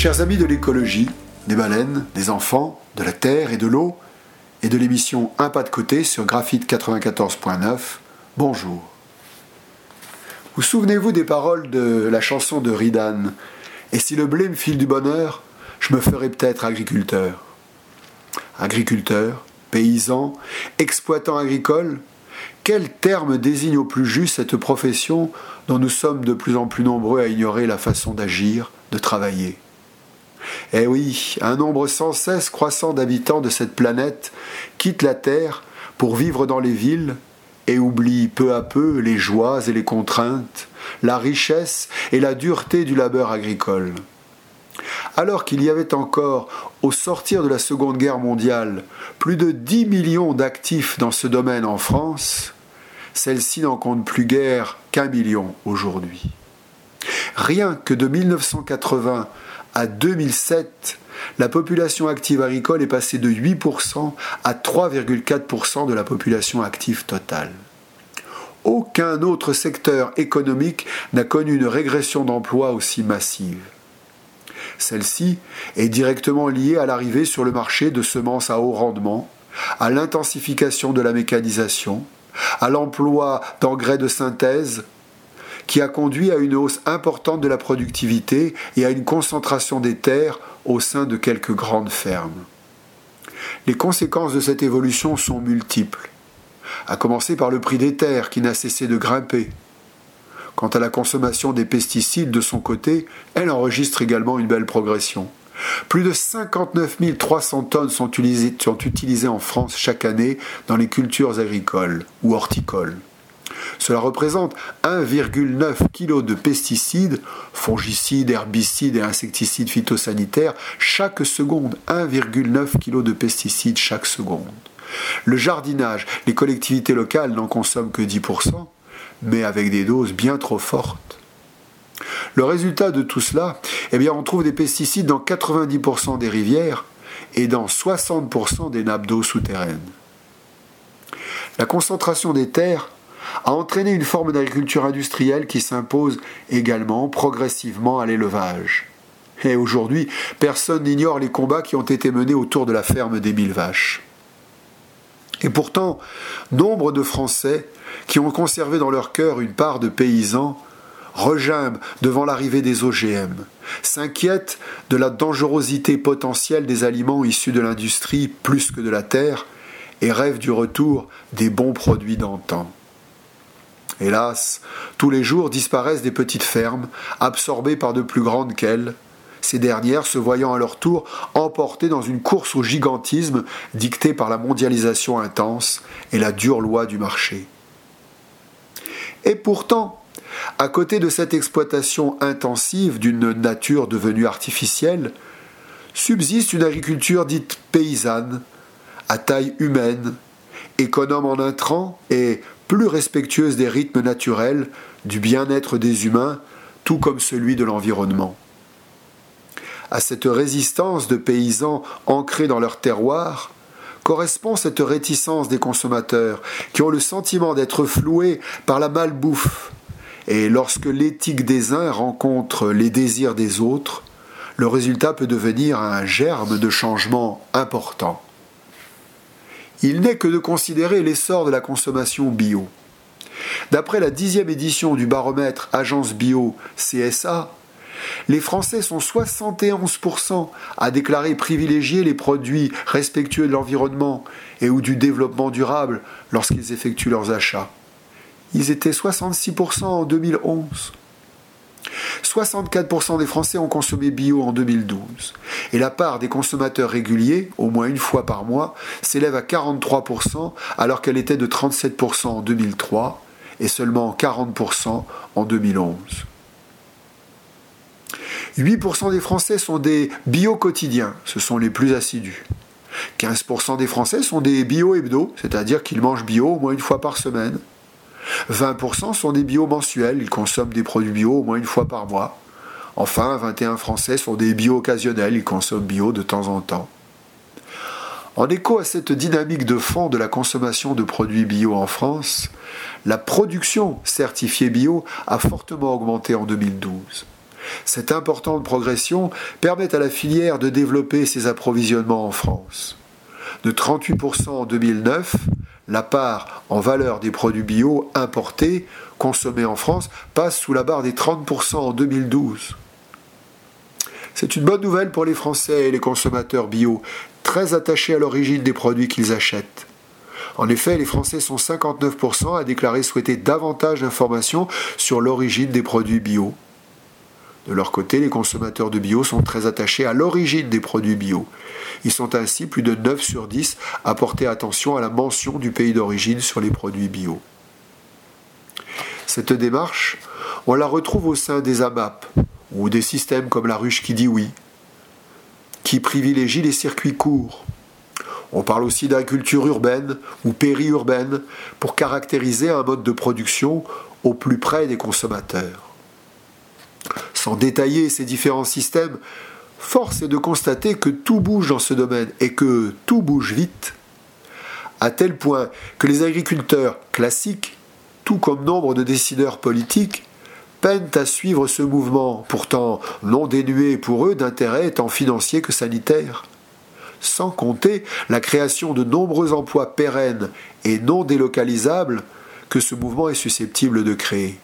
Chers amis de l'écologie, des baleines, des enfants, de la terre et de l'eau, et de l'émission Un pas de côté sur Graphite 94.9, bonjour. Vous souvenez-vous des paroles de la chanson de Ridan « Et si le blé me file du bonheur, je me ferai peut-être agriculteur ». Agriculteur, paysan, exploitant agricole, quel terme désigne au plus juste cette profession dont nous sommes de plus en plus nombreux à ignorer la façon d'agir, de travailler ? Eh oui, un nombre sans cesse croissant d'habitants de cette planète quitte la Terre pour vivre dans les villes et oublie peu à peu les joies et les contraintes, la richesse et la dureté du labeur agricole. Alors qu'il y avait encore, au sortir de la Seconde Guerre mondiale, plus de 10 millions d'actifs dans ce domaine en France, celle-ci n'en compte plus guère qu'1 million aujourd'hui. Rien que de 1980 à 2007, la population active agricole est passée de 8% à 3,4% de la population active totale. Aucun autre secteur économique n'a connu une régression d'emploi aussi massive. Celle-ci est directement liée à l'arrivée sur le marché de semences à haut rendement, à l'intensification de la mécanisation, à l'emploi d'engrais de synthèse, qui a conduit à une hausse importante de la productivité et à une concentration des terres au sein de quelques grandes fermes. Les conséquences de cette évolution sont multiples, à commencer par le prix des terres qui n'a cessé de grimper. Quant à la consommation des pesticides de son côté, elle enregistre également une belle progression. Plus de 59 300 tonnes sont utilisées en France chaque année dans les cultures agricoles ou horticoles. Cela représente 1,9 kg de pesticides, fongicides, herbicides et insecticides phytosanitaires chaque seconde. 1,9 kg de pesticides chaque seconde. Le jardinage, les collectivités locales n'en consomment que 10%, mais avec des doses bien trop fortes. Le résultat de tout cela, on trouve des pesticides dans 90% des rivières et dans 60% des nappes d'eau souterraines. La concentration des terres a entraîné une forme d'agriculture industrielle qui s'impose également progressivement à l'élevage. Et aujourd'hui, personne n'ignore les combats qui ont été menés autour de la ferme des 1000 vaches. Et pourtant, nombre de Français qui ont conservé dans leur cœur une part de paysans regimbent devant l'arrivée des OGM, s'inquiètent de la dangerosité potentielle des aliments issus de l'industrie plus que de la terre et rêvent du retour des bons produits d'antan. Hélas, tous les jours disparaissent des petites fermes, absorbées par de plus grandes qu'elles, ces dernières se voyant à leur tour emportées dans une course au gigantisme dictée par la mondialisation intense et la dure loi du marché. Et pourtant, à côté de cette exploitation intensive d'une nature devenue artificielle, subsiste une agriculture dite paysanne, à taille humaine, économe en intrants et plus respectueuse des rythmes naturels, du bien-être des humains, tout comme celui de l'environnement. À cette résistance de paysans ancrés dans leur terroir, correspond cette réticence des consommateurs qui ont le sentiment d'être floués par la malbouffe. Et lorsque l'éthique des uns rencontre les désirs des autres, le résultat peut devenir un germe de changement important. Il n'est que de considérer l'essor de la consommation bio. D'après la 10e édition du baromètre Agence Bio CSA, les Français sont 71% à déclarer privilégier les produits respectueux de l'environnement et ou du développement durable lorsqu'ils effectuent leurs achats. Ils étaient 66% en 2011. 64% des Français ont consommé bio en 2012. Et la part des consommateurs réguliers, au moins une fois par mois, s'élève à 43% alors qu'elle était de 37% en 2003 et seulement 40% en 2011. 8% des Français sont des bio-quotidiens, ce sont les plus assidus. 15% des Français sont des bio-hebdo, c'est-à-dire qu'ils mangent bio au moins une fois par semaine. 20% sont des bio-mensuels, ils consomment des produits bio au moins une fois par mois. Enfin, 21 Français sont des bio-occasionnels, ils consomment bio de temps en temps. En écho à cette dynamique de fond de la consommation de produits bio en France, la production certifiée bio a fortement augmenté en 2012. Cette importante progression permet à la filière de développer ses approvisionnements en France. De 38% en 2009, la part en valeur des produits bio importés consommés en France passe sous la barre des 30% en 2012. C'est une bonne nouvelle pour les Français et les consommateurs bio, très attachés à l'origine des produits qu'ils achètent. En effet, les Français sont 59% à déclarer souhaiter davantage d'informations sur l'origine des produits bio. De leur côté, les consommateurs de bio sont très attachés à l'origine des produits bio. Ils sont ainsi plus de 9 sur 10 à porter attention à la mention du pays d'origine sur les produits bio. Cette démarche, on la retrouve au sein des AMAP, ou des systèmes comme la ruche qui dit oui, qui privilégient les circuits courts. On parle aussi d'agriculture urbaine ou périurbaine pour caractériser un mode de production au plus près des consommateurs. Sans détailler ces différents systèmes, force est de constater que tout bouge dans ce domaine et que tout bouge vite, à tel point que les agriculteurs classiques, tout comme nombre de décideurs politiques, peinent à suivre ce mouvement, pourtant non dénué pour eux d'intérêt tant financier que sanitaire. Sans compter la création de nombreux emplois pérennes et non délocalisables que ce mouvement est susceptible de créer.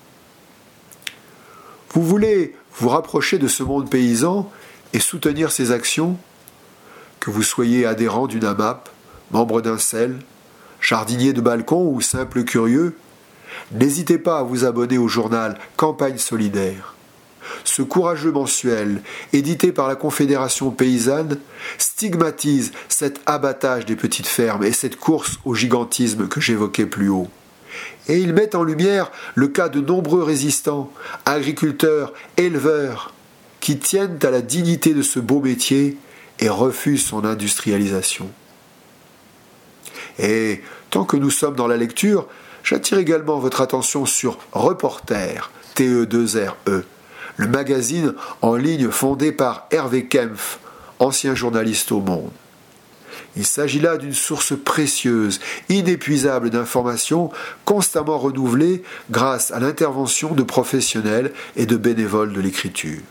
Vous voulez vous rapprocher de ce monde paysan et soutenir ses actions, que vous soyez adhérent d'une AMAP, membre d'un CEL, jardinier de balcon ou simple curieux, n'hésitez pas à vous abonner au journal Campagne solidaire. Ce courageux mensuel, édité par la Confédération paysanne, stigmatise cet abattage des petites fermes et cette course au gigantisme que j'évoquais plus haut. Et il met en lumière le cas de nombreux résistants, agriculteurs, éleveurs, qui tiennent à la dignité de ce beau métier et refusent son industrialisation. Et tant que nous sommes dans la lecture, j'attire également votre attention sur Reporter, TE2RE, le magazine en ligne fondé par Hervé Kempf, ancien journaliste au Monde. Il s'agit là d'une source précieuse, inépuisable d'informations, constamment renouvelées grâce à l'intervention de professionnels et de bénévoles de l'écriture.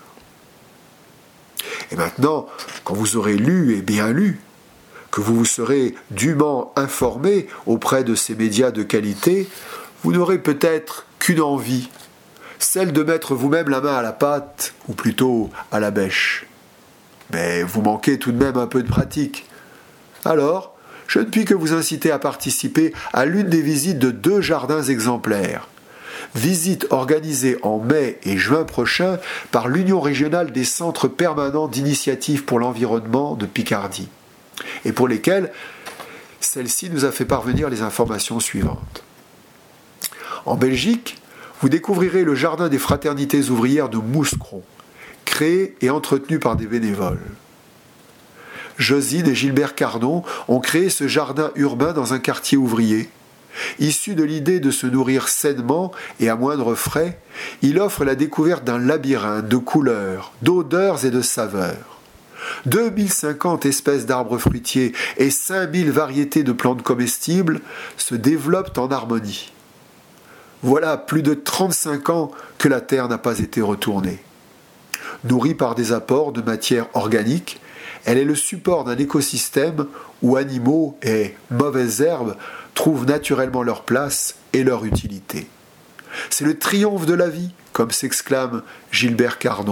Et maintenant, quand vous aurez lu et bien lu, que vous vous serez dûment informé auprès de ces médias de qualité, vous n'aurez peut-être qu'une envie, celle de mettre vous-même la main à la pâte, ou plutôt à la bêche. Mais vous manquez tout de même un peu de pratique. Alors, je ne puis que vous inciter à participer à l'une des visites de 2 jardins exemplaires. Visite organisée en mai et juin prochain par l'Union régionale des centres permanents d'initiative pour l'environnement de Picardie, et pour lesquels celle-ci nous a fait parvenir les informations suivantes. En Belgique, vous découvrirez le jardin des fraternités ouvrières de Mouscron, créé et entretenu par des bénévoles. Josine et Gilbert Cardon ont créé ce jardin urbain dans un quartier ouvrier. Issu de l'idée de se nourrir sainement et à moindre frais, il offre la découverte d'un labyrinthe de couleurs, d'odeurs et de saveurs. 2050 espèces d'arbres fruitiers et 5000 variétés de plantes comestibles se développent en harmonie. Voilà plus de 35 ans que la terre n'a pas été retournée. Nourrie par des apports de matière organique, elle est le support d'un écosystème où animaux et mauvaises herbes trouvent naturellement leur place et leur utilité. C'est le triomphe de la vie, comme s'exclame Gilbert Cardon.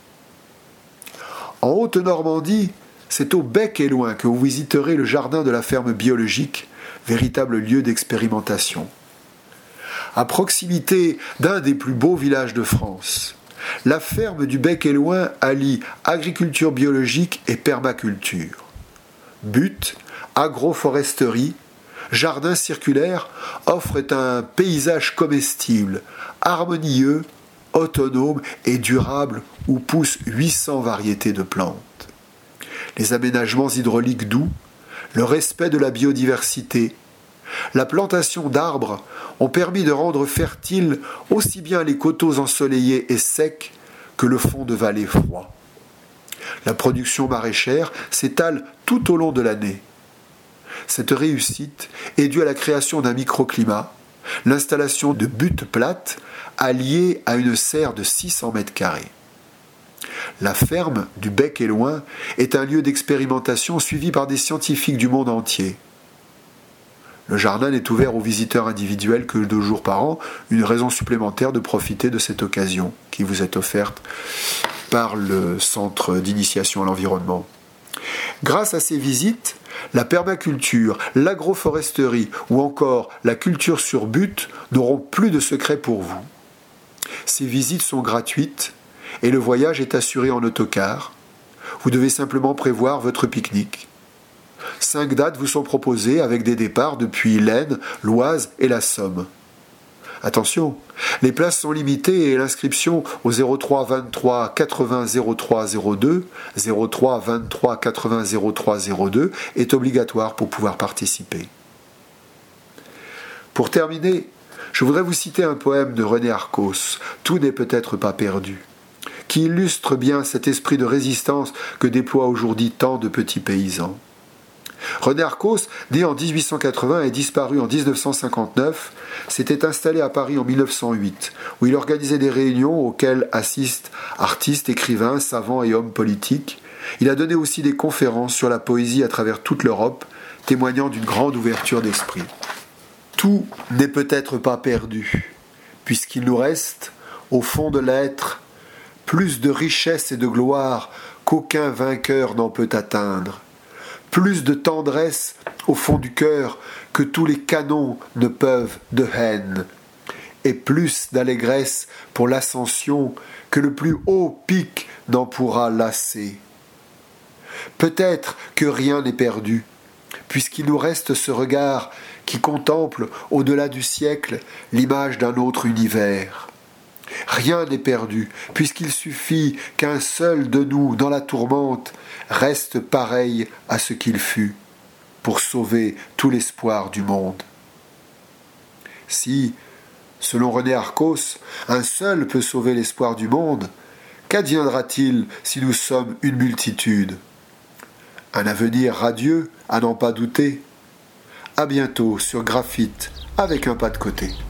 En Haute-Normandie, c'est au Bec et Loin que vous visiterez le jardin de la ferme biologique, véritable lieu d'expérimentation. À proximité d'un des plus beaux villages de France, la ferme du Bec et Loin allie agriculture biologique et permaculture. But, agroforesterie, jardin circulaire offrent un paysage comestible, harmonieux, autonome et durable où poussent 800 variétés de plantes. Les aménagements hydrauliques doux, le respect de la biodiversité, la plantation d'arbres ont permis de rendre fertiles aussi bien les coteaux ensoleillés et secs que le fond de vallées froid. La production maraîchère s'étale tout au long de l'année. Cette réussite est due à la création d'un microclimat, l'installation de buttes plates alliées à une serre de 600 mètres carrés. La ferme du Bec et Loing est un lieu d'expérimentation suivi par des scientifiques du monde entier. Le jardin n'est ouvert aux visiteurs individuels que 2 jours par an, une raison supplémentaire de profiter de cette occasion qui vous est offerte par le Centre d'initiation à l'environnement. Grâce à ces visites, la permaculture, l'agroforesterie ou encore la culture sur butte n'auront plus de secret pour vous. Ces visites sont gratuites et le voyage est assuré en autocar. Vous devez simplement prévoir votre pique-nique. 5 dates vous sont proposées avec des départs depuis l'Aisne, l'Oise et la Somme. Attention, les places sont limitées et l'inscription au 03 23 80 03 02, 03 23 80 03 02 est obligatoire pour pouvoir participer. Pour terminer, je voudrais vous citer un poème de René Arcos, « Tout n'est peut-être pas perdu », qui illustre bien cet esprit de résistance que déploient aujourd'hui tant de petits paysans. René Arcos, né en 1880 et disparu en 1959, s'était installé à Paris en 1908, où il organisait des réunions auxquelles assistent artistes, écrivains, savants et hommes politiques. Il a donné aussi des conférences sur la poésie à travers toute l'Europe, témoignant d'une grande ouverture d'esprit. Tout n'est peut-être pas perdu, puisqu'il nous reste, au fond de l'être, plus de richesse et de gloire qu'aucun vainqueur n'en peut atteindre. Plus de tendresse au fond du cœur que tous les canons ne peuvent de haine, et plus d'allégresse pour l'ascension que le plus haut pic n'en pourra lasser. Peut-être que rien n'est perdu, puisqu'il nous reste ce regard qui contemple, au-delà du siècle, l'image d'un autre univers. Rien n'est perdu, puisqu'il suffit qu'un seul de nous, dans la tourmente, reste pareil à ce qu'il fut, pour sauver tout l'espoir du monde. Si, selon René Arcos, un seul peut sauver l'espoir du monde, qu'adviendra-t-il si nous sommes une multitude ? Un avenir radieux, à n'en pas douter. À bientôt sur Graphite, avec un pas de côté.